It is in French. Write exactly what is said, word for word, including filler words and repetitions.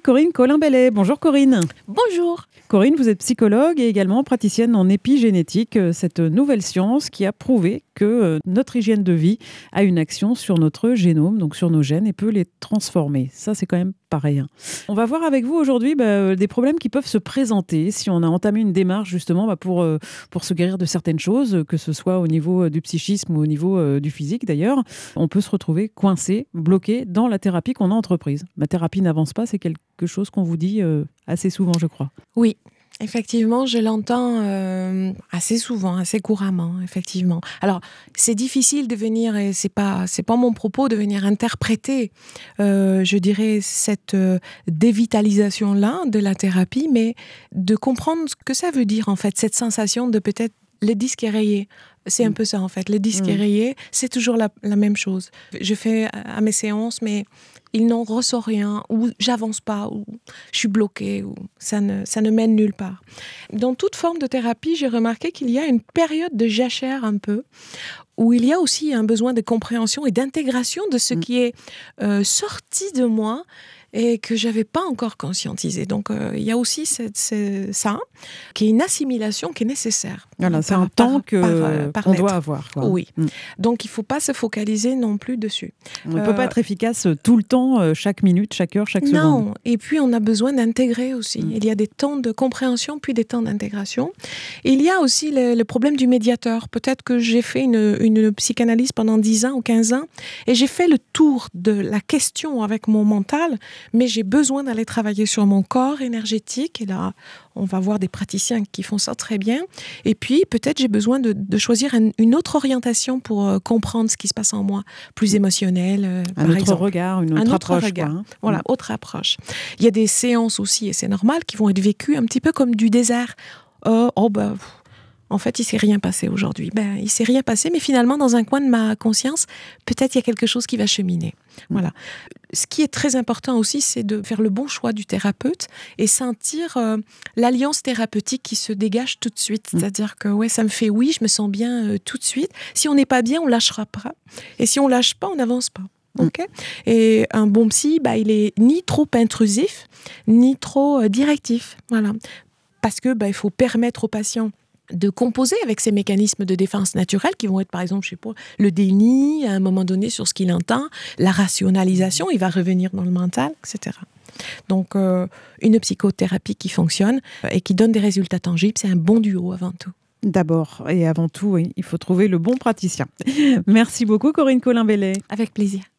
Corinne Colin-Bellet. Bonjour Corinne. Bonjour. Corinne, vous êtes psychologue et également praticienne en épigénétique, cette nouvelle science qui a prouvé que notre hygiène de vie a une action sur notre génome, donc sur nos gènes, et peut les transformer. Ça, c'est quand même pas rien. On va voir avec vous aujourd'hui bah, des problèmes qui peuvent se présenter si on a entamé une démarche justement bah, pour, euh, pour se guérir de certaines choses, que ce soit au niveau du psychisme ou au niveau euh, du physique d'ailleurs. On peut se retrouver coincé, bloqué dans la thérapie qu'on a entreprise. Ma thérapie n'avance pas, c'est quelque chose qu'on vous dit euh, assez souvent, je crois. Oui. Effectivement, je l'entends euh, assez souvent, assez couramment, effectivement. Alors, c'est difficile de venir, et c'est pas, c'est pas mon propos, de venir interpréter, euh, je dirais, cette euh, dévitalisation-là de la thérapie, mais de comprendre ce que ça veut dire, en fait, cette sensation de peut-être le disque est rayé. C'est un peu ça, en fait. Le disque mmh. est rayé, c'est toujours la, la même chose. Je fais à mes séances, mais il n'en ressort rien, ou j'avance pas, ou je suis bloquée, ou ça ne, ça ne mène nulle part. Dans toute forme de thérapie, j'ai remarqué qu'il y a une période de jachère un peu, où il y a aussi un besoin de compréhension et d'intégration de ce mmh. qui est euh, sorti de moi, et que j'avais pas encore conscientisé. Donc, euh, il y a aussi cette, cette, ça, qui est une assimilation qui est nécessaire. Voilà, c'est par, un temps que, par, par qu'on doit avoir. Quoi. Oui. Mm. Donc, il faut pas se focaliser non plus dessus. On ne euh, peut pas être efficace tout le temps, chaque minute, chaque heure, chaque seconde. Non. Et puis, on a besoin d'intégrer aussi. Mm. Il y a des temps de compréhension, puis des temps d'intégration. Et il y a aussi le, le problème du médiateur. Peut-être que j'ai fait une, une psychanalyse pendant dix ans ou quinze ans, et j'ai fait le tour de la question avec mon mental, mais j'ai besoin d'aller travailler sur mon corps énergétique. Et là, on va voir des praticiens qui font ça très bien. Et puis, peut-être j'ai besoin de, de choisir un, une autre orientation pour euh, comprendre ce qui se passe en moi, plus émotionnelle, euh, un par autre exemple. regard, une autre un autre approche. Regard. Quoi, hein. Voilà, mmh. autre approche. Il y a des séances aussi, et c'est normal, qui vont être vécues un petit peu comme du désert. Euh, oh, ben... Bah, en fait, il ne s'est rien passé aujourd'hui. Ben, il ne s'est rien passé, mais finalement, dans un coin de ma conscience, peut-être il y a quelque chose qui va cheminer. Voilà. Ce qui est très important aussi, c'est de faire le bon choix du thérapeute et sentir euh, l'alliance thérapeutique qui se dégage tout de suite. C'est-à-dire que ouais, ça me fait oui, je me sens bien euh, tout de suite. Si on n'est pas bien, on ne lâchera pas. Et si on ne lâche pas, on n'avance pas. Okay. Et un bon psy, bah, il est ni trop intrusif, ni trop euh, directif. Voilà. Parce que bah, il faut permettre aux patients de composer avec ces mécanismes de défense naturelle qui vont être, par exemple, je sais pas, le déni, à un moment donné, sur ce qu'il entend, la rationalisation, il va revenir dans le mental, et cetera. Donc, euh, une psychothérapie qui fonctionne et qui donne des résultats tangibles, c'est un bon duo avant tout. D'abord et avant tout, oui, il faut trouver le bon praticien. Merci beaucoup, Corinne Colin-Bellet. Avec plaisir.